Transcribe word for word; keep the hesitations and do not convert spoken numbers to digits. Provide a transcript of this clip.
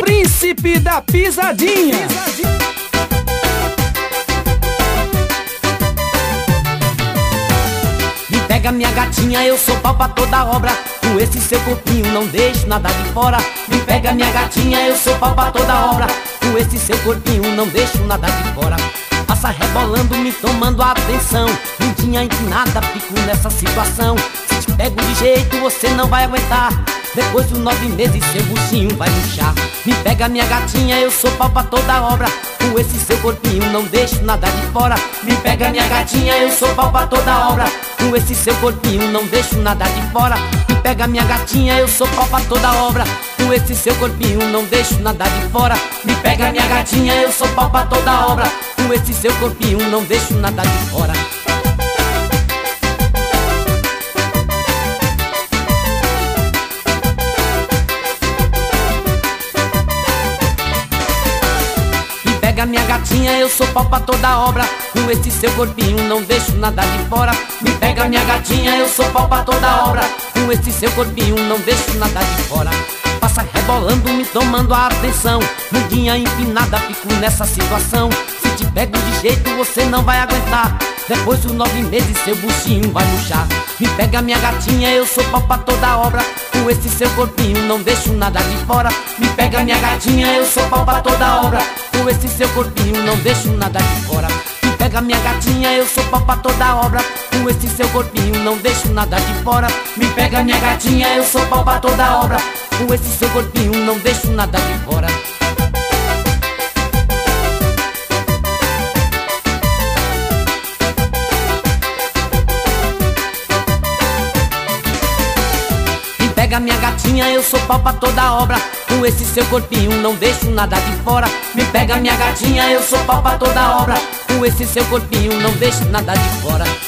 príncipe da pisadinha. Me pega minha gatinha, eu sou pau pra toda obra. Com esse seu corpinho não deixo nada de fora. Me pega minha gatinha, eu sou pau pra toda obra. Com esse seu corpinho não deixo nada de fora. Passa rebolando, me tomando a atenção. Lindinha inclinada, fico nessa situação. Se te pego de jeito, você não vai aguentar. Depois de nove meses, seu buchinho vai murchar. Me pega minha gatinha, eu sou pau pra toda obra. Com esse seu corpinho não deixo nada de fora. Me pega minha gatinha, eu sou pau pra toda obra. Com esse seu corpinho não deixo nada de fora. Me pega minha gatinha, eu sou pau pra toda obra. Com esse seu corpinho não deixo nada de fora. Me pega minha gatinha, eu sou pau pra toda obra. Com esse seu corpinho não deixo nada de fora. Pega minha gatinha, eu sou pau pra toda obra. Com esse seu corpinho não deixo nada de fora. Me pega minha gatinha, eu sou pau pra toda obra. Com esse seu corpinho não deixo nada de fora. Passa rebolando, me tomando a atenção. Lindinha empinada, fico nessa situação. Se te pego de jeito, você não vai aguentar. Depois dos nove meses, seu buchinho vai murchar. Me pega minha gatinha, eu sou pau pra toda obra. Com esse seu corpinho não deixo nada de fora. Me pega minha gatinha, eu sou pau pra toda obra. Com esse seu corpinho não deixo nada de fora. Me pega minha gatinha, eu sou pau pra toda obra. Com esse seu corpinho não deixo nada de fora. Me pega minha gatinha, eu sou pau pra toda obra. Com esse seu corpinho não deixo nada de fora. Pega minha gatinha, eu sou pau pra toda obra. Com esse seu corpinho não deixo nada de fora. Me pega minha gatinha, eu sou pau pra toda obra. Com esse seu corpinho não deixo nada de fora.